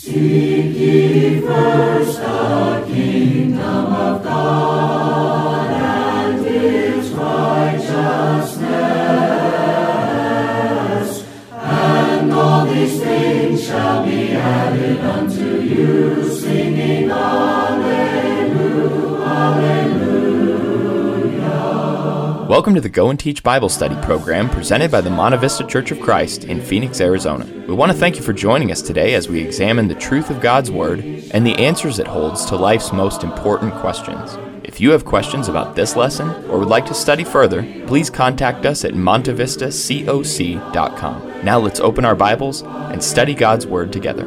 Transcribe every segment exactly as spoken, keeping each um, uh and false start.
Seek ye first the kingdom of God and His righteousness, and all these things shall be added unto you, singing Alleluia, Alleluia. Welcome to the Go and Teach Bible Study program presented by the Monte Vista Church of Christ in Phoenix, Arizona. We want to thank you for joining us today as we examine the truth of God's Word and the answers it holds to life's most important questions. If you have questions about this lesson or would like to study further, please contact us at monte vista coc dot com. Now let's open our Bibles and study God's Word together.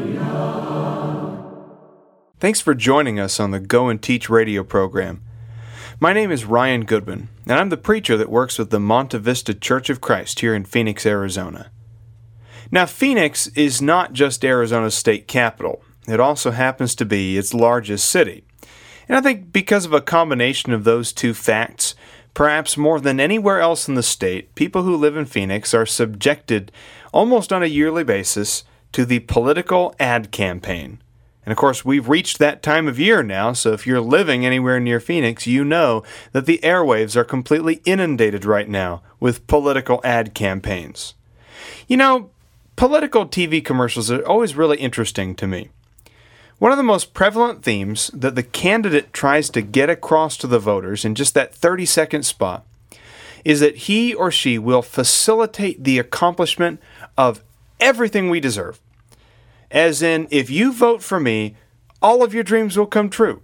Thanks for joining us on the Go and Teach radio program. My name is Ryan Goodwin, and I'm the preacher that works with the Monte Vista Church of Christ here in Phoenix, Arizona. Now, Phoenix is not just Arizona's state capital. It also happens to be its largest city. And I think because of a combination of those two facts, perhaps more than anywhere else in the state, people who live in Phoenix are subjected almost on a yearly basis to the political ad campaign. And of course, we've reached that time of year now, so if you're living anywhere near Phoenix, you know that the airwaves are completely inundated right now with political ad campaigns. You know, political T V commercials are always really interesting to me. One of the most prevalent themes that the candidate tries to get across to the voters in just that thirty-second spot is that he or she will facilitate the accomplishment of everything we deserve. As in, if you vote for me, all of your dreams will come true.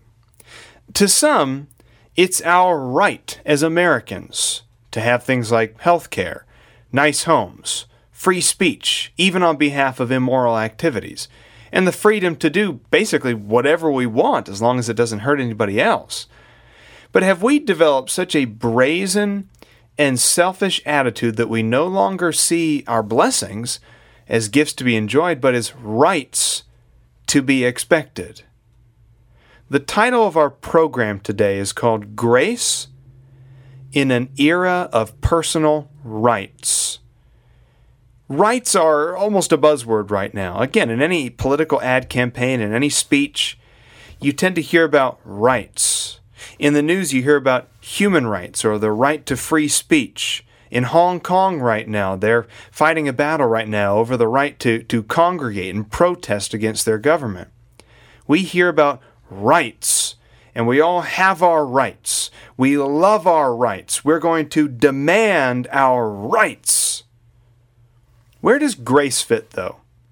To some, it's our right as Americans to have things like health care, nice homes, free speech, even on behalf of immoral activities, and the freedom to do basically whatever we want as long as it doesn't hurt anybody else. But have we developed such a brazen and selfish attitude that we no longer see our blessings as gifts to be enjoyed, but as rights to be expected? The title of our program today is called Grace in an Era of Personal Rights. Rights are almost a buzzword right now. Again, in any political ad campaign, in any speech, you tend to hear about rights. In the news, you hear about human rights or the right to free speech. In Hong Kong right now, they're fighting a battle right now over the right to, to congregate and protest against their government. We hear about rights, and we all have our rights. We love our rights. We're going to demand our rights. Where does grace fit, though?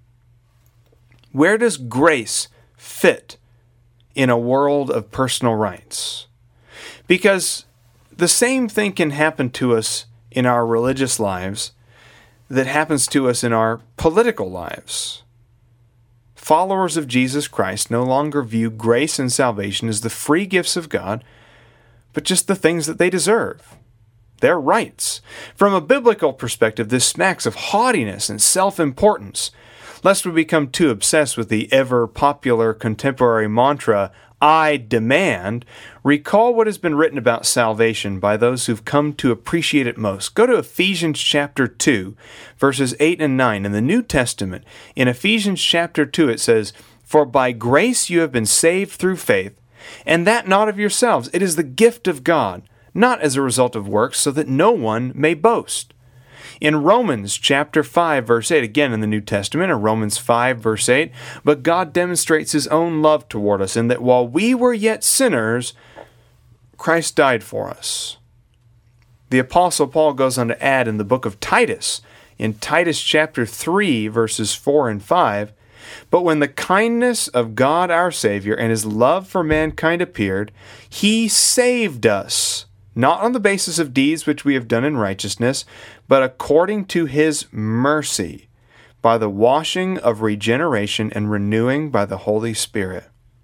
Where does grace fit in a world of personal rights? Because the same thing can happen to us in our religious lives that happens to us in our political lives. Followers of Jesus Christ no longer view grace and salvation as the free gifts of God, but just the things that they deserve. Their rights. From a biblical perspective, this smacks of haughtiness and self-importance, lest we become too obsessed with the ever-popular contemporary mantra, I demand. Recall what has been written about salvation by those who've come to appreciate it most. Go to Ephesians chapter two, verses eight and nine in the New Testament. In Ephesians chapter two it says, For by grace you have been saved through faith, and that not of yourselves. It is the gift of God, not as a result of works, so that no one may boast. In Romans chapter five, verse eight, again in the New Testament, in Romans five, verse eight, but God demonstrates His own love toward us in that while we were yet sinners, Christ died for us. The Apostle Paul goes on to add in the book of Titus, in Titus chapter three, verses four and five, but when the kindness of God our Savior and His love for mankind appeared, He saved us, not on the basis of deeds which we have done in righteousness, but according to His mercy, by the washing of regeneration and renewing by the Holy Spirit.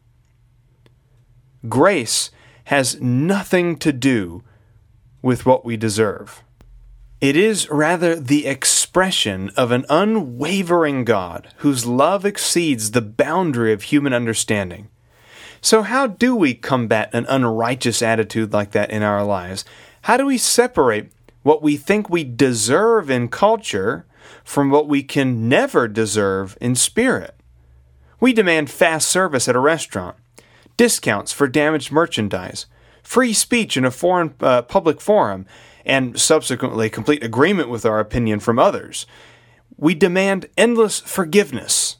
Grace has nothing to do with what we deserve. It is rather the expression of an unwavering God whose love exceeds the boundary of human understanding. So how do we combat an unrighteous attitude like that in our lives? How do we separate what we think we deserve in culture from what we can never deserve in spirit? We demand fast service at a restaurant, discounts for damaged merchandise, free speech in a foreign uh, public forum, and subsequently complete agreement with our opinion from others. We demand endless forgiveness.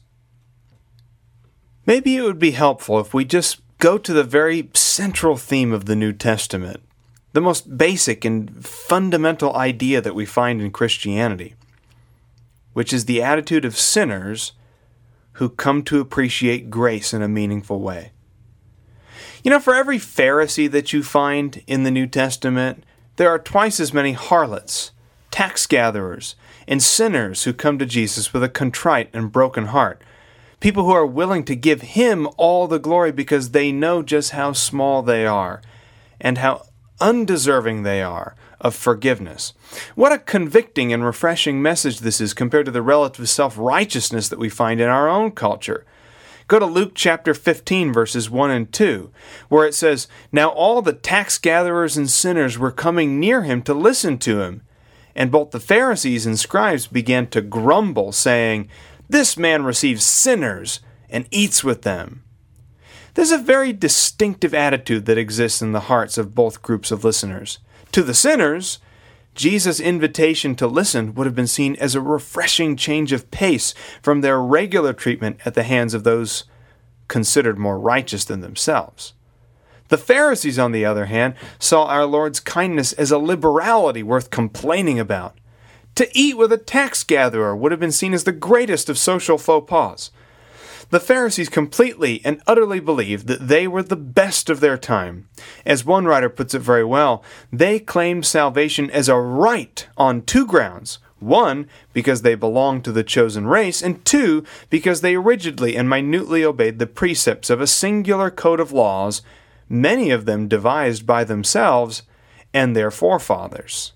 Maybe it would be helpful if we just go to the very central theme of the New Testament, the most basic and fundamental idea that we find in Christianity, which is the attitude of sinners who come to appreciate grace in a meaningful way. You know, for every Pharisee that you find in the New Testament, there are twice as many harlots, tax gatherers, and sinners who come to Jesus with a contrite and broken heart. People who are willing to give Him all the glory because they know just how small they are and how undeserving they are of forgiveness. What a convicting and refreshing message this is compared to the relative self-righteousness that we find in our own culture. Go to Luke chapter fifteen, verses one and two, where it says, "Now all the tax gatherers and sinners were coming near Him to listen to Him. And both the Pharisees and scribes began to grumble, saying, 'This man receives sinners and eats with them.'" There's a very distinctive attitude that exists in the hearts of both groups of listeners. To the sinners, Jesus' invitation to listen would have been seen as a refreshing change of pace from their regular treatment at the hands of those considered more righteous than themselves. The Pharisees, on the other hand, saw our Lord's kindness as a liberality worth complaining about. To eat with a tax gatherer would have been seen as the greatest of social faux pas. The Pharisees completely and utterly believed that they were the best of their time. As one writer puts it very well, they claimed salvation as a right on two grounds. One, because they belonged to the chosen race, and two, because they rigidly and minutely obeyed the precepts of a singular code of laws, many of them devised by themselves and their forefathers.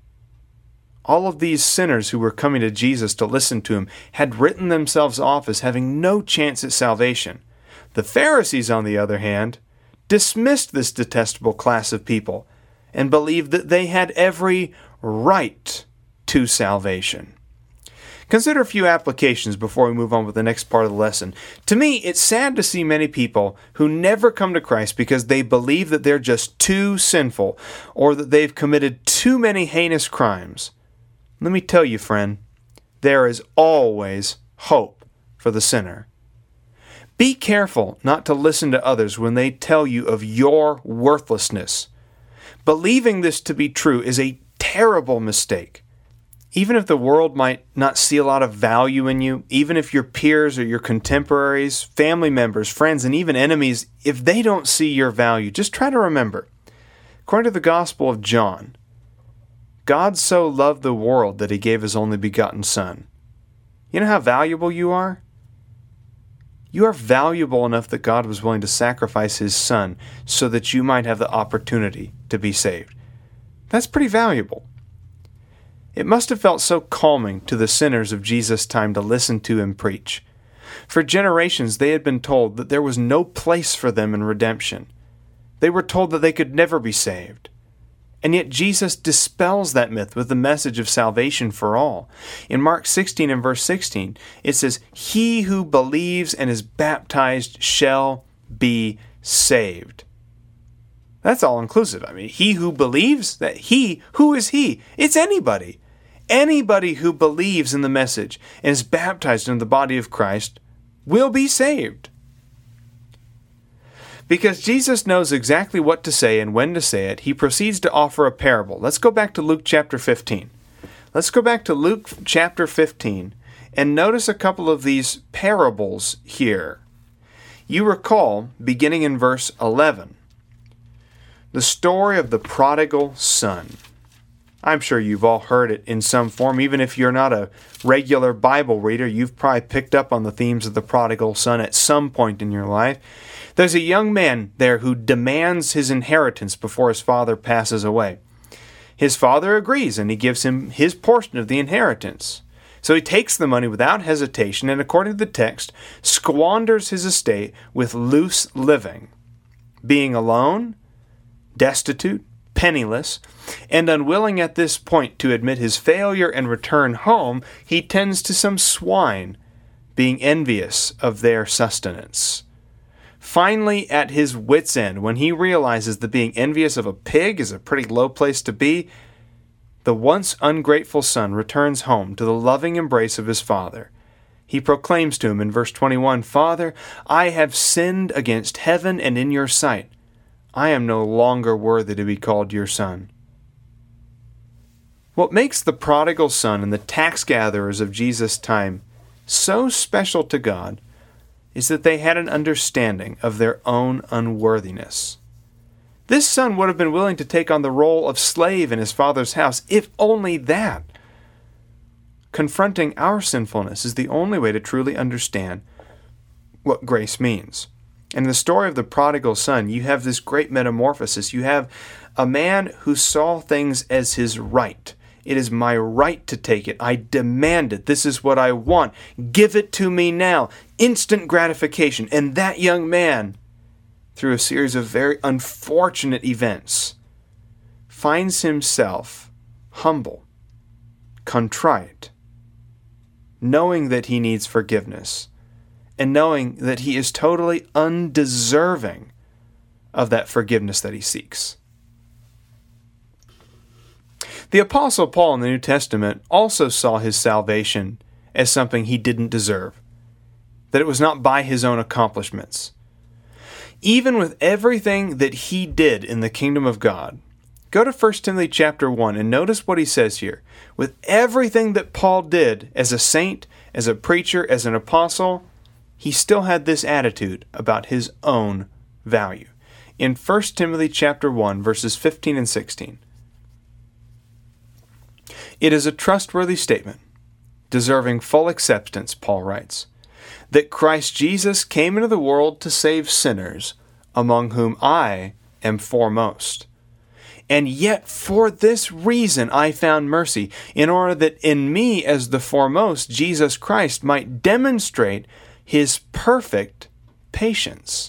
All of these sinners who were coming to Jesus to listen to Him had written themselves off as having no chance at salvation. The Pharisees, on the other hand, dismissed this detestable class of people and believed that they had every right to salvation. Consider a few applications before we move on with the next part of the lesson. To me, it's sad to see many people who never come to Christ because they believe that they're just too sinful or that they've committed too many heinous crimes. Let me tell you, friend, there is always hope for the sinner. Be careful not to listen to others when they tell you of your worthlessness. Believing this to be true is a terrible mistake. Even if the world might not see a lot of value in you, even if your peers or your contemporaries, family members, friends, and even enemies, if they don't see your value, just try to remember, according to the Gospel of John, God so loved the world that He gave His only begotten Son. You know how valuable you are? You are valuable enough that God was willing to sacrifice His Son so that you might have the opportunity to be saved. That's pretty valuable. It must have felt so calming to the sinners of Jesus' time to listen to Him preach. For generations they had been told that there was no place for them in redemption. They were told that they could never be saved. And yet Jesus dispels that myth with the message of salvation for all. In Mark sixteen and verse sixteen, it says, "He who believes and is baptized shall be saved." That's all inclusive. I mean, he who believes, that he, who is he? It's anybody. Anybody who believes in the message and is baptized into the body of Christ will be saved. Because Jesus knows exactly what to say and when to say it, He proceeds to offer a parable. Let's go back to Luke chapter fifteen. Let's go back to Luke chapter fifteen and notice a couple of these parables here. You recall, beginning in verse eleven, the story of the prodigal son. I'm sure you've all heard it in some form. Even if you're not a regular Bible reader, you've probably picked up on the themes of the prodigal son at some point in your life. There's a young man there who demands his inheritance before his father passes away. His father agrees, and he gives him his portion of the inheritance. So he takes the money without hesitation and, according to the text, squanders his estate with loose living. Being alone, destitute, penniless, and unwilling at this point to admit his failure and return home, he tends to some swine being envious of their sustenance. Finally, at his wit's end, when he realizes that being envious of a pig is a pretty low place to be, the once ungrateful son returns home to the loving embrace of his father. He proclaims to him in verse twenty-one, "Father, I have sinned against heaven and in your sight. I am no longer worthy to be called your son." What makes the prodigal son and the tax gatherers of Jesus' time so special to God is that they had an understanding of their own unworthiness. This son would have been willing to take on the role of slave in his father's house, if only that. Confronting our sinfulness is the only way to truly understand what grace means. In the story of the prodigal son, you have this great metamorphosis. You have a man who saw things as his right. It is my right to take it. I demand it. This is what I want. Give it to me now. Instant gratification. And that young man, through a series of very unfortunate events, finds himself humble, contrite, knowing that he needs forgiveness, and knowing that he is totally undeserving of that forgiveness that he seeks. The Apostle Paul in the New Testament also saw his salvation as something he didn't deserve, that it was not by his own accomplishments. Even with everything that he did in the kingdom of God, go to First Timothy chapter one and notice what he says here. With everything that Paul did as a saint, as a preacher, as an apostle, he still had this attitude about his own value. In First Timothy chapter one, verses fifteen and sixteen, "It is a trustworthy statement, deserving full acceptance," Paul writes, "that Christ Jesus came into the world to save sinners, among whom I am foremost. And yet for this reason I found mercy, in order that in me as the foremost Jesus Christ might demonstrate his perfect patience."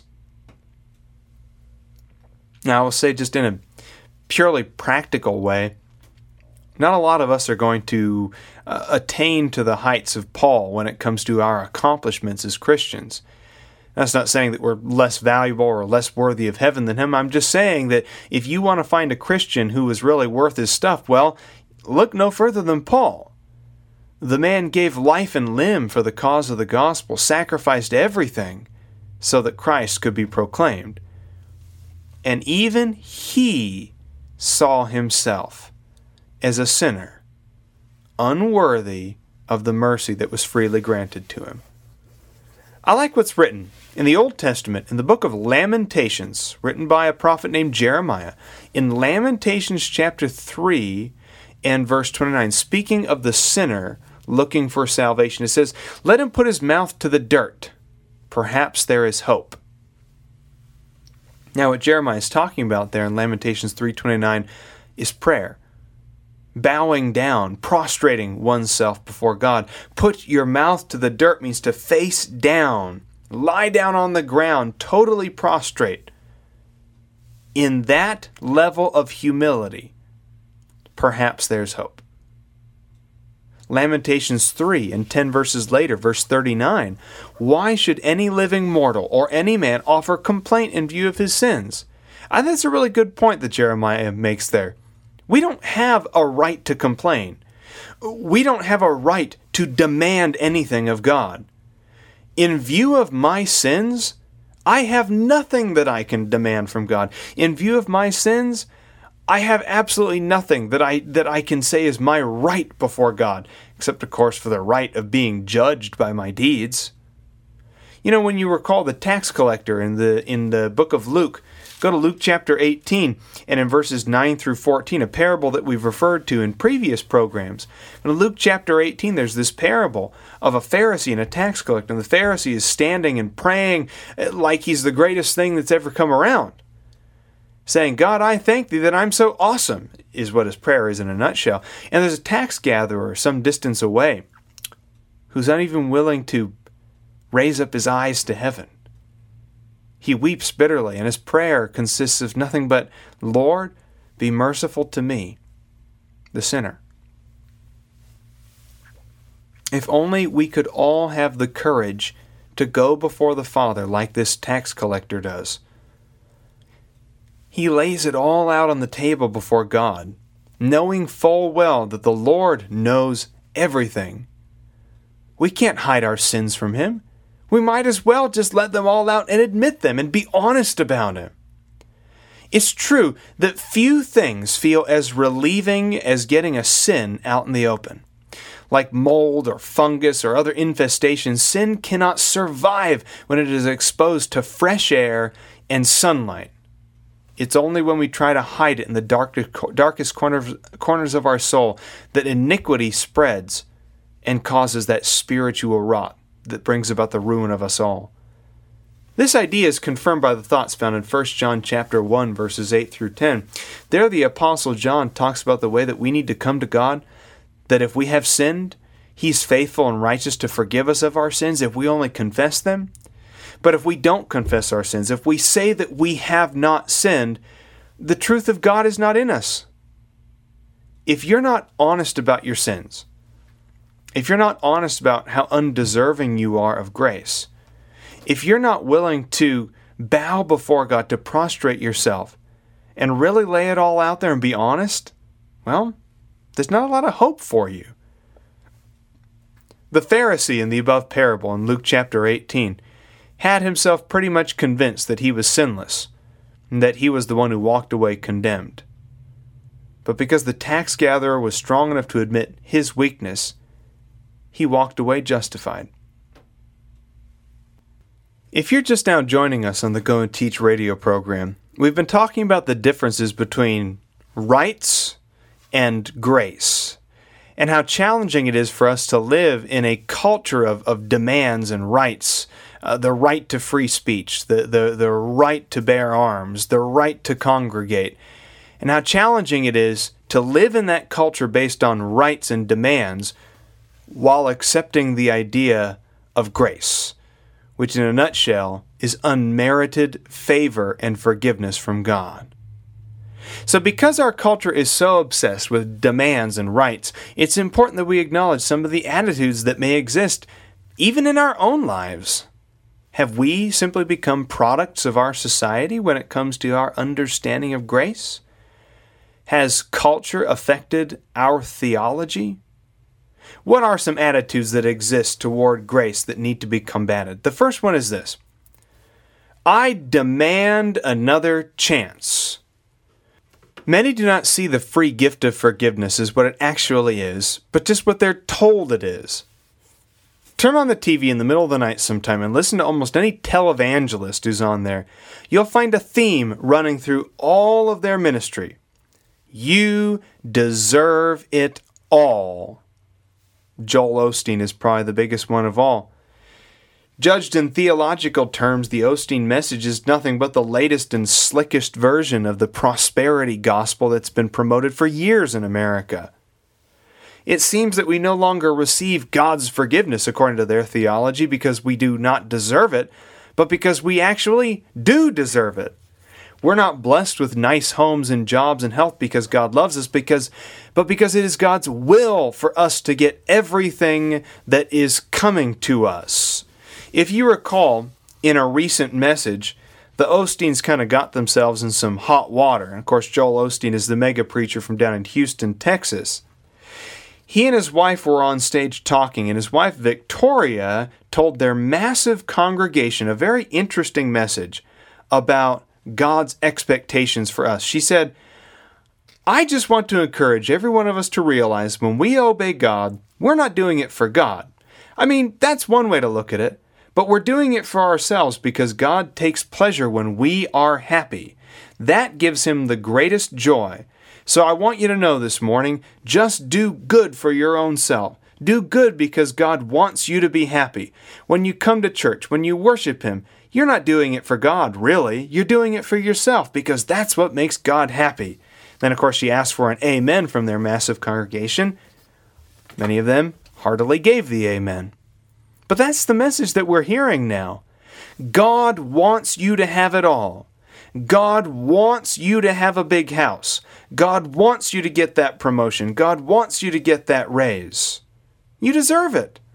Now I will say, just in a purely practical way, not a lot of us are going to uh, attain to the heights of Paul when it comes to our accomplishments as Christians. That's not saying that we're less valuable or less worthy of heaven than him. I'm just saying that if you want to find a Christian who is really worth his stuff, well, look no further than Paul. The man gave life and limb for the cause of the gospel, sacrificed everything so that Christ could be proclaimed. And even he saw himself as a sinner, unworthy of the mercy that was freely granted to him. I like what's written in the Old Testament, in the book of Lamentations, written by a prophet named Jeremiah. In Lamentations chapter three and verse twenty-nine, speaking of the sinner looking for salvation, it says, "Let him put his mouth to the dirt. Perhaps there is hope." Now what Jeremiah is talking about there in Lamentations three twenty-nine is prayer. Bowing down, prostrating oneself before God. Put your mouth to the dirt means to face down, lie down on the ground, totally prostrate. In that level of humility, perhaps there's hope. Lamentations three and ten verses later, verse thirty-nine, "Why should any living mortal or any man offer complaint in view of his sins?" I think that's a really good point that Jeremiah makes there. We don't have a right to complain. We don't have a right to demand anything of God. In view of my sins, I have nothing that I can demand from God. In view of my sins, I have absolutely nothing that I that I can say is my right before God, except, of course, for the right of being judged by my deeds. You know, when you recall the tax collector in the in the book of Luke, go to Luke chapter eighteen, and in verses nine through fourteen, a parable that we've referred to in previous programs. In Luke chapter eighteen, there's this parable of a Pharisee and a tax collector, and the Pharisee is standing and praying like he's the greatest thing that's ever come around, saying, "God, I thank thee that I'm so awesome," is what his prayer is in a nutshell. And there's a tax gatherer some distance away who's not even willing to raise up his eyes to heaven. He weeps bitterly, and his prayer consists of nothing but, "Lord, be merciful to me, the sinner." If only we could all have the courage to go before the Father like this tax collector does. He lays it all out on the table before God, knowing full well that the Lord knows everything. We can't hide our sins from Him. We might as well just let them all out and admit them and be honest about it. It's true that few things feel as relieving as getting a sin out in the open. Like mold or fungus or other infestations, sin cannot survive when it is exposed to fresh air and sunlight. It's only when we try to hide it in the darkest, darkest corners, corners of our soul that iniquity spreads and causes that spiritual rot that brings about the ruin of us all. This idea is confirmed by the thoughts found in First John chapter one, verses eight through ten. There the Apostle John talks about the way that we need to come to God, that if we have sinned, He's faithful and righteous to forgive us of our sins if we only confess them. But if we don't confess our sins, if we say that we have not sinned, the truth of God is not in us. If you're not honest about your sins, if you're not honest about how undeserving you are of grace, if you're not willing to bow before God, to prostrate yourself, and really lay it all out there and be honest, well, there's not a lot of hope for you. The Pharisee in the above parable in Luke chapter eighteen had himself pretty much convinced that he was sinless, and that he was the one who walked away condemned. But because the tax gatherer was strong enough to admit his weakness, he walked away justified. If you're just now joining us on the Go and Teach radio program, we've been talking about the differences between rights and grace, and how challenging it is for us to live in a culture of, of demands and rights, uh, the right to free speech, the, the, the right to bear arms, the right to congregate, and how challenging it is to live in that culture based on rights and demands while accepting the idea of grace, which in a nutshell is unmerited favor and forgiveness from God. So because our culture is so obsessed with demands and rights, it's important that we acknowledge some of the attitudes that may exist even in our own lives. Have we simply become products of our society when it comes to our understanding of grace? Has culture affected our theology? What are some attitudes that exist toward grace that need to be combated? The first one is this: I demand another chance. Many do not see the free gift of forgiveness as what it actually is, but just what they're told it is. Turn on the T V in the middle of the night sometime and listen to almost any televangelist who's on there. You'll find a theme running through all of their ministry. You deserve it all. Joel Osteen is probably the biggest one of all. Judged in theological terms, the Osteen message is nothing but the latest and slickest version of the prosperity gospel that's been promoted for years in America. It seems that we no longer receive God's forgiveness according to their theology because we do not deserve it, but because we actually do deserve it. We're not blessed with nice homes and jobs and health because God loves us, because, but because it is God's will for us to get everything that is coming to us. If you recall, in a recent message, the Osteens kind of got themselves in some hot water. And of course, Joel Osteen is the mega preacher from down in Houston, Texas. He and his wife were on stage talking, and his wife, Victoria, told their massive congregation a very interesting message about God's expectations for us. She said, I just want to encourage every one of us to realize when we obey God, we're not doing it for God. I mean, that's one way to look at it, but we're doing it for ourselves because God takes pleasure when we are happy. That gives Him the greatest joy. So I want you to know this morning, just do good for your own self. Do good because God wants you to be happy. When you come to church, when you worship Him, you're not doing it for God, really. You're doing it for yourself because that's what makes God happy. Then, of course, she asked for an amen from their massive congregation. Many of them heartily gave the amen. But that's the message that we're hearing now. God wants you to have it all. God wants you to have a big house. God wants you to get that promotion. God wants you to get that raise. You deserve it.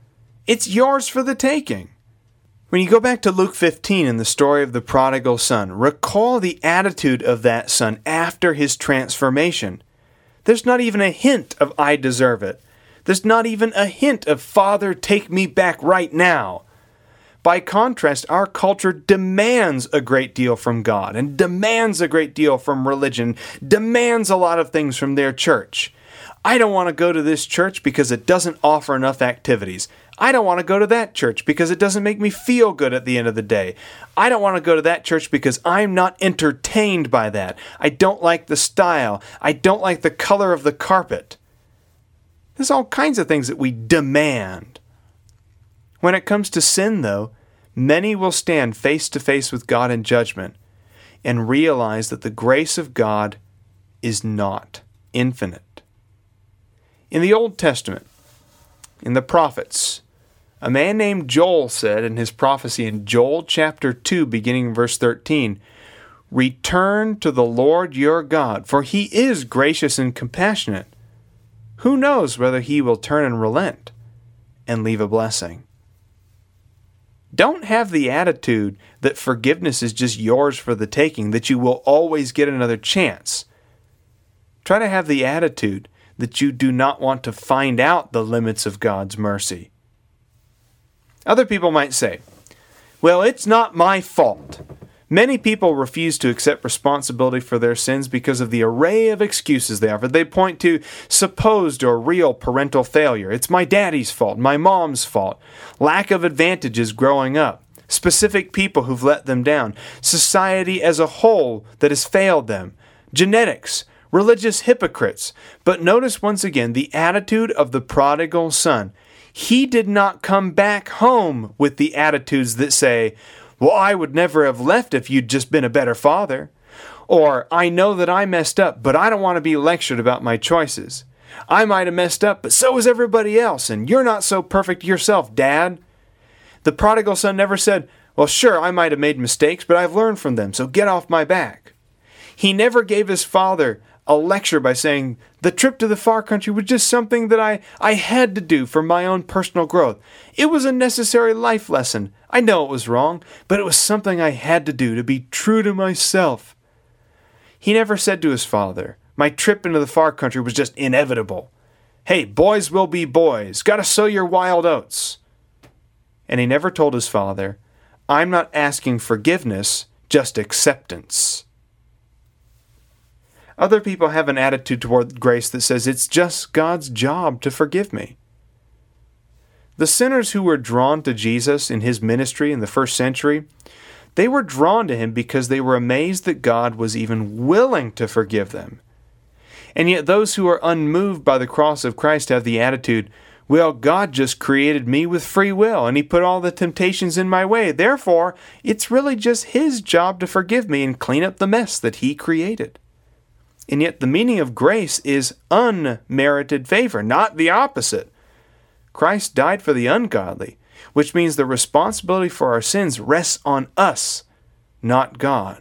It's yours for the taking. When you go back to Luke fifteen in the story of the prodigal son, recall the attitude of that son after his transformation. There's not even a hint of "I deserve it." There's not even a hint of "Father, take me back right now." By contrast, our culture demands a great deal from God and demands a great deal from religion, demands a lot of things from their church. I don't want to go to this church because it doesn't offer enough activities. I don't want to go to that church because it doesn't make me feel good at the end of the day. I don't want to go to that church because I'm not entertained by that. I don't like the style. I don't like the color of the carpet. There's all kinds of things that we demand. When it comes to sin, though, many will stand face to face with God in judgment and realize that the grace of God is not infinite. In the Old Testament, in the prophets, a man named Joel said in his prophecy in Joel chapter two, beginning in verse thirteen, "Return to the Lord your God, for he is gracious and compassionate. Who knows whether he will turn and relent and leave a blessing?" Don't have the attitude that forgiveness is just yours for the taking, that you will always get another chance. Try to have the attitude that you do not want to find out the limits of God's mercy. Other people might say, "Well, it's not my fault." Many people refuse to accept responsibility for their sins because of the array of excuses they offer. They point to supposed or real parental failure. It's my daddy's fault, my mom's fault, lack of advantages growing up, specific people who've let them down, society as a whole that has failed them, genetics, religious hypocrites. But notice once again the attitude of the prodigal son. He did not come back home with the attitudes that say, "Well, I would never have left if you'd just been a better father." Or, "I know that I messed up, but I don't want to be lectured about my choices. I might have messed up, but so has everybody else, and you're not so perfect yourself, Dad." The prodigal son never said, "Well, sure, I might have made mistakes, but I've learned from them, so get off my back." He never gave his father a lecture by saying, "The trip to the far country was just something that I, I had to do for my own personal growth. It was a necessary life lesson. I know it was wrong, but it was something I had to do to be true to myself." He never said to his father, "My trip into the far country was just inevitable. Hey, boys will be boys. Gotta sow your wild oats." And he never told his father, "I'm not asking forgiveness, just acceptance." Other people have an attitude toward grace that says it's just God's job to forgive me. The sinners who were drawn to Jesus in his ministry in the first century, they were drawn to him because they were amazed that God was even willing to forgive them. And yet those who are unmoved by the cross of Christ have the attitude, "Well, God just created me with free will, and he put all the temptations in my way. Therefore, it's really just his job to forgive me and clean up the mess that he created." And yet the meaning of grace is unmerited favor, not the opposite. Christ died for the ungodly, which means the responsibility for our sins rests on us, not God.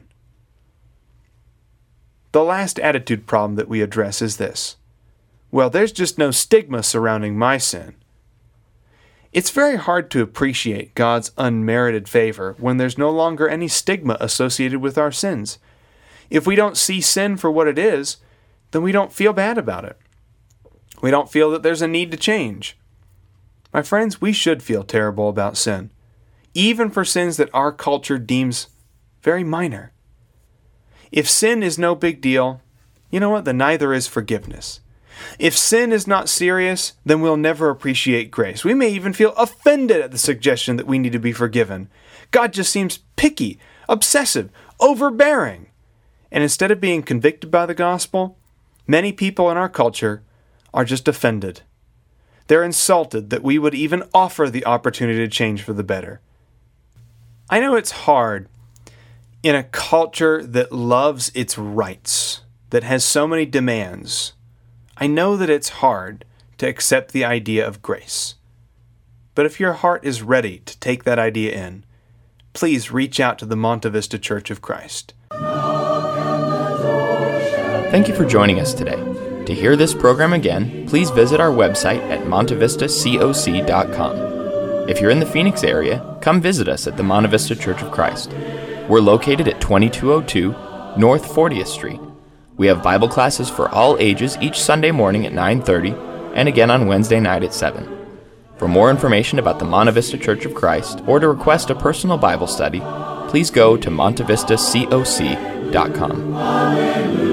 The last attitude problem that we address is this: well, there's just no stigma surrounding my sin. It's very hard to appreciate God's unmerited favor when there's no longer any stigma associated with our sins. If we don't see sin for what it is, then we don't feel bad about it. We don't feel that there's a need to change. My friends, we should feel terrible about sin, even for sins that our culture deems very minor. If sin is no big deal, you know what? Then neither is forgiveness. If sin is not serious, then we'll never appreciate grace. We may even feel offended at the suggestion that we need to be forgiven. God just seems picky, obsessive, overbearing. And instead of being convicted by the gospel, many people in our culture are just offended. They're insulted that we would even offer the opportunity to change for the better. I know it's hard in a culture that loves its rights, that has so many demands. I know that it's hard to accept the idea of grace. But if your heart is ready to take that idea in, please reach out to the Monte Vista Church of Christ. Thank you for joining us today. To hear this program again, please visit our website at montevista coc dot com. If you're in the Phoenix area, come visit us at the Monte Vista Church of Christ. We're located at twenty-two oh two North fortieth Street. We have Bible classes for all ages each Sunday morning at nine thirty and again on Wednesday night at seven. For more information about the Monte Vista Church of Christ or to request a personal Bible study, please go to montevista coc dot com.